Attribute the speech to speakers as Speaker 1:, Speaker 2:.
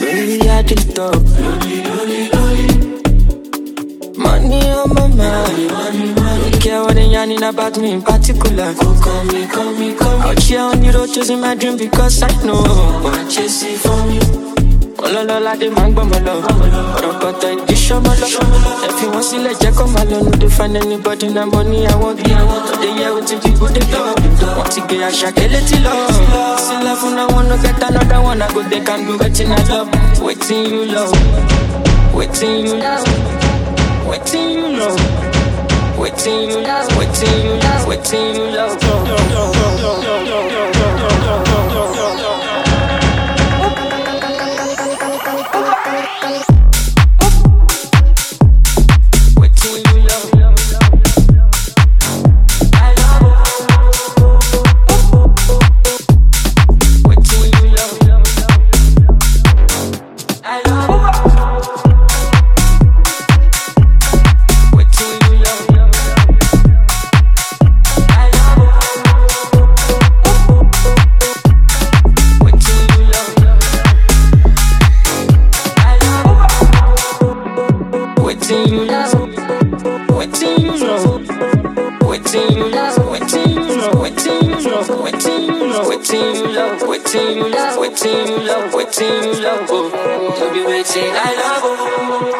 Speaker 1: Baby, I just stop. Money on my mind. Don't care what they yarning about me in particular. Call me. Out here on the road chasing my dream because I know I'm chasing for me. Ololola de man gbọ́ mọ́ lọ. Ọ̀rọ̀ kọ̀tọ̀ ìdí ṣọ́mọ́ lọ. Ẹ fi wọ́n sílẹ̀ jẹ́ kó máa lọ. No dey find anybody na money I want. Tọ́dé yẹ o ti fi gbódé lọ. Wọ́n ti gbé àṣàkẹ́ létí lọ. Sílẹ̀ fún náà wọn no get another one. I go dey can do wetin I love. Wetin you love. Wetin you love. Wetin you love. Wetin you love. Wetin you love. Wetin you love. Wetin you love, oh. You be waiting, I love, oh.